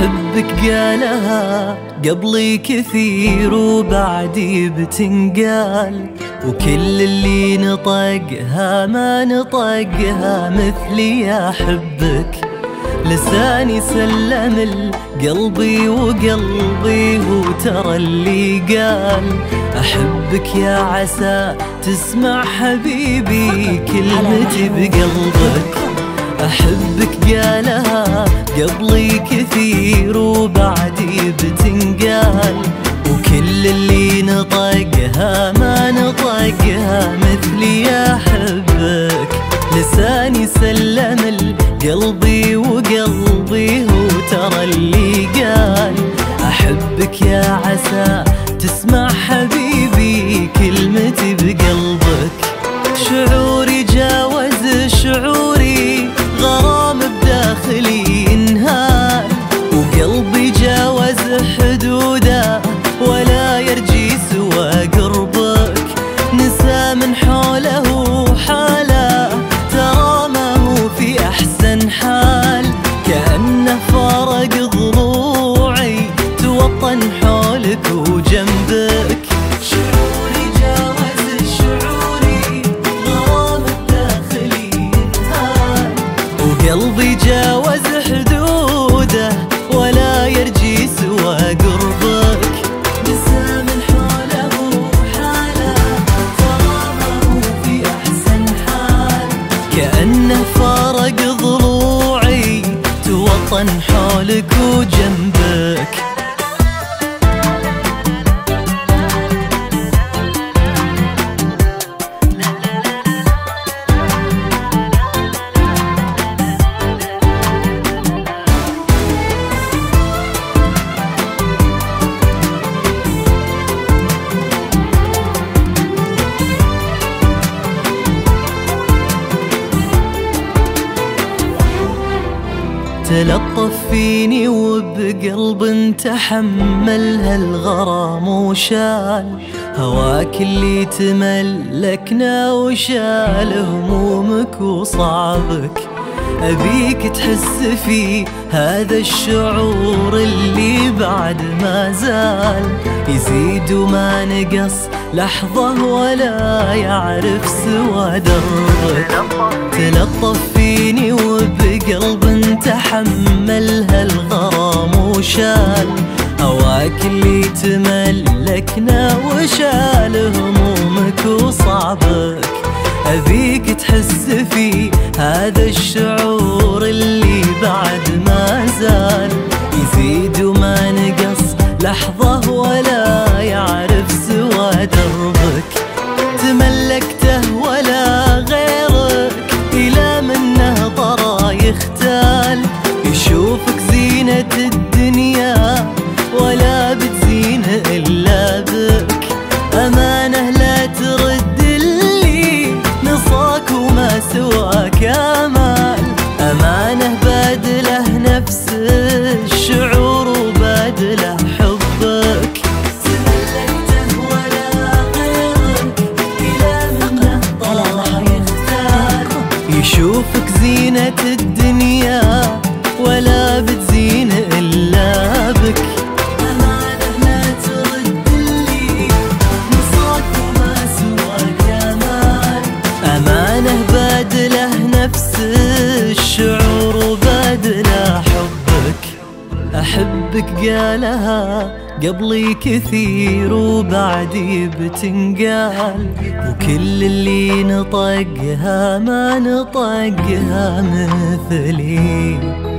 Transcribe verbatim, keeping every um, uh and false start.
أحبك قالها قبلي كثير وبعدي بتنقال، وكل اللي نطقها ما نطقها مثلي أحبك. لساني سلم القلبي وقلبي هو ترى اللي قال أحبك، يا عسى تسمع حبيبي كلمتي بقلبك. أحبك قالها قبلي كثير وبعدي بتنقال، وكل اللي نطقها ما نطقها مثلي أحبك. لساني سلم القلبي وقلبي هو ترى اللي قال أحبك، يا عسى تسمع حبيبي كلمتي بقلبك. شعوري جاوز شعوري، غرام بداخلي انهال، وقلبي جاوز حدوده ولا يرجي سوى قربك. نسى من حوله حاله ترى ما هو في أحسن حال، كأنه فارق ضلوعي توطن حولك وجنبك. شعوري جاوز شعوري، غرام بداخلي انهال، وقلبي جاوز حدوده ولا يرجي سوى قربك. نسى من حوله حاله ترى ما هو في أحسن حال، كأنه فارق ضلوعي توطن حولك وجنبك. تلطف فيني وبقلب تحمل هالغرام وشال هواك اللي تملكنا وشال همومك وصعبك. أبيك تحس في هذا الشعور اللي بعد ما زال يزيد وما نقص لحظة ولا يعرف سوى دربك. تلطف فيني وبقلب تحمل هالغرام وشال هواك اللي تملكنا وشال همومك وصعبك. أبيك تحس في هذا الشعور اللي بعد ما زال يزيد وما نقص لحظة ولا يعرف سوى دربك. تملكته ولا غيرك إلى منه طرى يختال، يشوفك زينة الدنيا ولا بتزين إلا بك. أمانة لا ترد اللي نصاك وما سواك أمال، أمانة بادله نفس الشعور وبادله حبك. تملكته ولا غيرك إلى منه طرى يختال، يشوفك زينة الدنيا ولا بتزين إلا بك. أمانة لا ترد اللي نصاك وما سواك أمال، أمانة بادله نفس الشعور وبادله حبك. أحبك قالها قبلي كثير وبعدي بتنقال، وكل اللي نطقها ما نطقها مثلي.